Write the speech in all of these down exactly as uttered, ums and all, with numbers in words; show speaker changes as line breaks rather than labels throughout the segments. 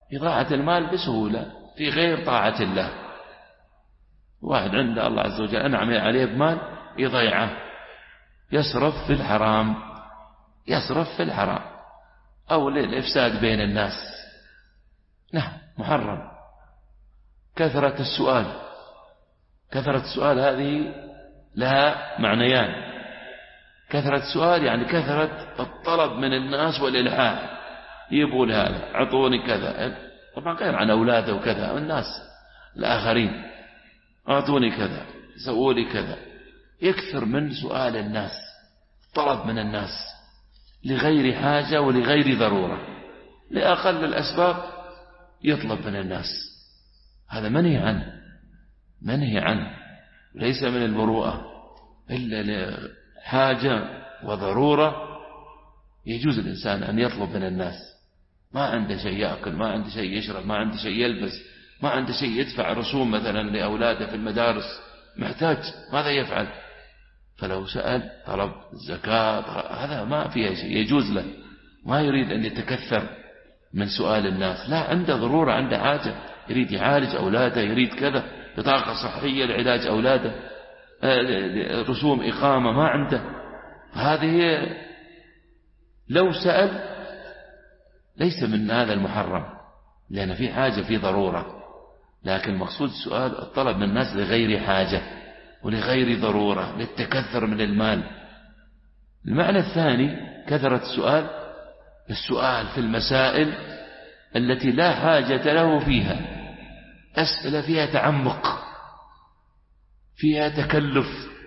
إضاعة المال بسهولة في غير طاعة الله. واحد عند الله عز وجل أنعم عليه بمال يضيعه، يصرف في الحرام، يصرف في الحرام أو للإفساد بين الناس. نعم محرم. كثرة السؤال، كثرة السؤال هذه لها معنيان. كثرة السؤال يعني كثرة الطلب من الناس والإلحاح، يبون هذا أعطوني كذا، طبعا غير عن أولاده وكذا والناس الآخرين، أعطوني كذا سووا لي كذا. يكثر من سؤال الناس، طلب من الناس لغير حاجة ولغير ضرورة، لأقل الأسباب يطلب من الناس. هذا منهي عنه، منهي عنه، ليس من المروءة. إلا لحاجة وضرورة يجوز الإنسان أن يطلب من الناس. ما عنده شيء يأكل، ما عنده شيء يشرب، ما عنده شيء يلبس، ما عنده شيء يدفع رسوم مثلا لأولاده في المدارس، محتاج، ماذا يفعل؟ فلو سأل طلب الزكاة هذا ما فيها شيء، يجوز له، ما يريد أن يتكثر من سؤال الناس. لا، عنده ضرورة، عنده حاجة، يريد يعالج أولاده، يريد كذا، بطاقة صحية لعلاج أولاده، رسوم إقامة ما عنده. هذه لو سأل ليس من هذا المحرم، لأن في حاجة، في ضرورة. لكن مقصود السؤال الطلب من الناس لغير حاجة ولغير ضرورة، للتكثر من المال. المعنى الثاني كثرة السؤال، السؤال في المسائل التي لا حاجة له فيها، أسئلة فيها تعمق، فيها تكلف،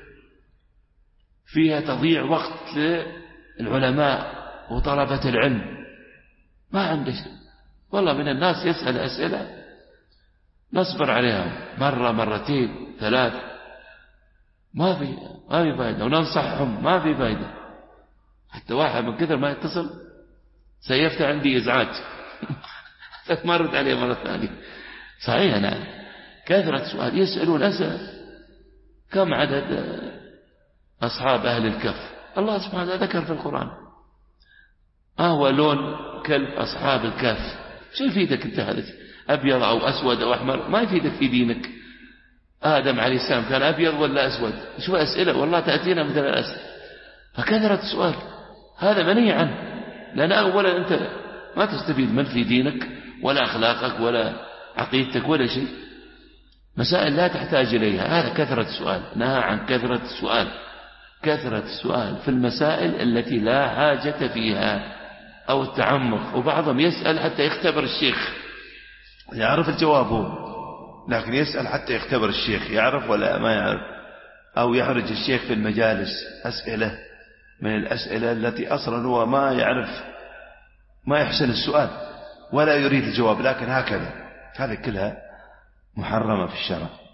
فيها تضيع وقت للعلماء وطلبة العلم. ما عنده شيء، والله من الناس يسأل أسئلة نصبر عليها مرة مرتين ثلاث، ما في ما في فائدة، وننصحهم ما في فائدة. حتى واحد من كثر ما يتصل سيفتح عندي إزعاج ما رد عليه مرة ثانية. صحيح نعم، كثرة سؤال، يسألون أسئلة. كم عدد أصحاب أهل الكهف؟ الله سبحانه وتعالى ذكر في القرآن أهو لون كلب أصحاب الكهف. شو يفيدك أنت هذا؟ أبيض أو أسود أو أحمر ما يفيدك في دينك. آدم عليه السلام كان أبيض ولا أسود؟ شو أسئلة والله تأتينا مثل الأسئلة. فكثرة السؤال هذا منهي عنه، لأن أولا أنت ما تستفيد من في دينك ولا أخلاقك ولا عقيدتك ولا شيء، مسائل لا تحتاج إليها. هذا كثرة السؤال، نهى عن كثرة السؤال. كثرة السؤال في المسائل التي لا حاجة فيها أو التعمق. وبعضهم يسأل حتى يختبر الشيخ،
يعرف الجواب هو، لكن يسأل حتى يختبر الشيخ يعرف ولا ما يعرف، أو يحرج الشيخ في المجالس أسئلة من الأسئلة التي أصلا هو ما يعرف، ما يحسن السؤال ولا يريد الجواب، لكن هكذا. هذه كلها محرمة في الشرع.